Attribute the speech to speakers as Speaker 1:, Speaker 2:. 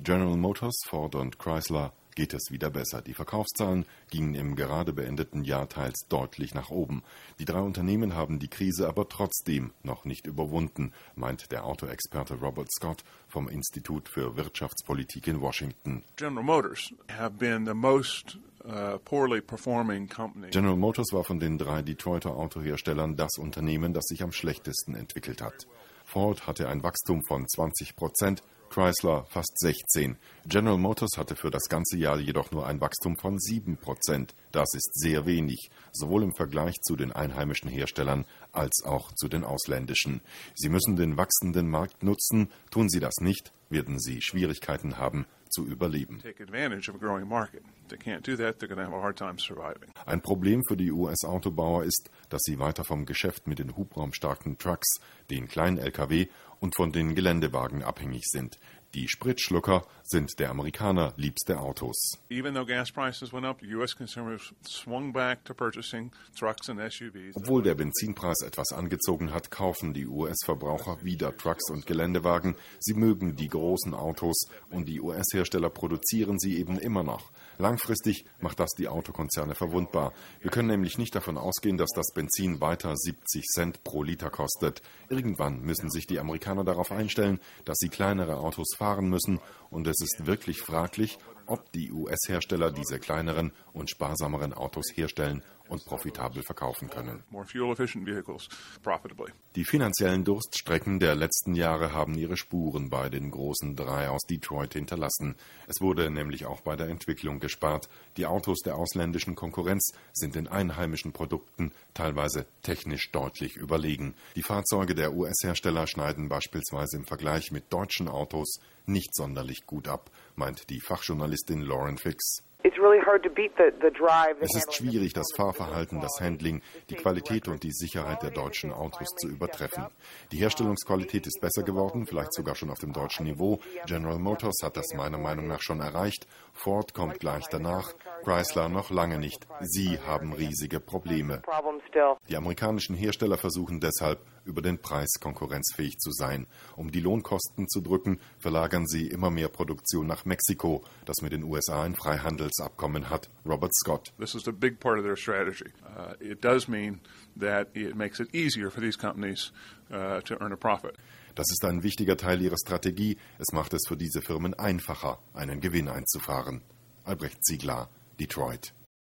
Speaker 1: General Motors, Ford und Chrysler geht es wieder besser. Die Verkaufszahlen gingen im gerade beendeten Jahr teils deutlich nach oben. Die drei Unternehmen haben die Krise aber trotzdem noch nicht überwunden, meint der Autoexperte Robert Scott vom Institut für Wirtschaftspolitik in Washington.
Speaker 2: General Motors have been the most poorly performing company.
Speaker 1: General Motors war von den drei Detroiter Autoherstellern das Unternehmen, das sich am schlechtesten entwickelt hat. Ford hatte ein Wachstum von 20%, Chrysler fast 16%. General Motors hatte für das ganze Jahr jedoch nur ein Wachstum von 7%. Das ist sehr wenig, sowohl im Vergleich zu den einheimischen Herstellern als auch zu den ausländischen. Sie müssen den wachsenden Markt nutzen. Tun sie das nicht, werden sie Schwierigkeiten haben zu überleben. Ein Problem für die US-Autobauer ist, dass sie weiter vom Geschäft mit den hubraumstarken Trucks, den kleinen Lkw und von den Geländewagen abhängig sind. Die Spritschlucker sind der Amerikaner liebste Autos. Obwohl der Benzinpreis etwas angezogen hat, kaufen die US-Verbraucher wieder Trucks und Geländewagen. Sie mögen die großen Autos und die US-Hersteller produzieren sie eben immer noch. Langfristig macht das die Autokonzerne verwundbar. Wir können nämlich nicht davon ausgehen, dass das Benzin weiter 70 Cent pro Liter kostet. Irgendwann müssen sich die Amerikaner darauf einstellen, dass sie kleinere Autos fahren müssen, und es ist wirklich fraglich, ob die US-Hersteller diese kleineren und sparsameren Autos herstellen und profitabel verkaufen können. Die finanziellen Durststrecken der letzten Jahre haben ihre Spuren bei den großen drei aus Detroit hinterlassen. Es wurde nämlich auch bei der Entwicklung gespart. Die Autos der ausländischen Konkurrenz sind den einheimischen Produkten teilweise technisch deutlich überlegen. Die Fahrzeuge der US-Hersteller schneiden beispielsweise im Vergleich mit deutschen Autos nicht sonderlich gut ab, meint die Fachjournalistin Lauren Fix. Es ist schwierig, das Fahrverhalten, das Handling, die Qualität und die Sicherheit der deutschen Autos zu übertreffen. Die Herstellungsqualität ist besser geworden, vielleicht sogar schon auf dem deutschen Niveau. General Motors hat das meiner Meinung nach schon erreicht. Ford kommt gleich danach, Chrysler noch lange nicht. Sie haben riesige Probleme. Die amerikanischen Hersteller versuchen deshalb, über den Preis konkurrenzfähig zu sein. Um die Lohnkosten zu drücken, verlagern sie immer mehr Produktion nach Mexiko, das mit den USA ein Freihandelsabkommen hat. Robert Scott.
Speaker 2: This is a big part of their strategy. It does mean that it makes it easier for these companies to earn a profit.
Speaker 1: Das ist ein wichtiger Teil ihrer Strategie. Es macht es für diese Firmen einfacher, einen Gewinn einzufahren. Albrecht Ziegler, Detroit.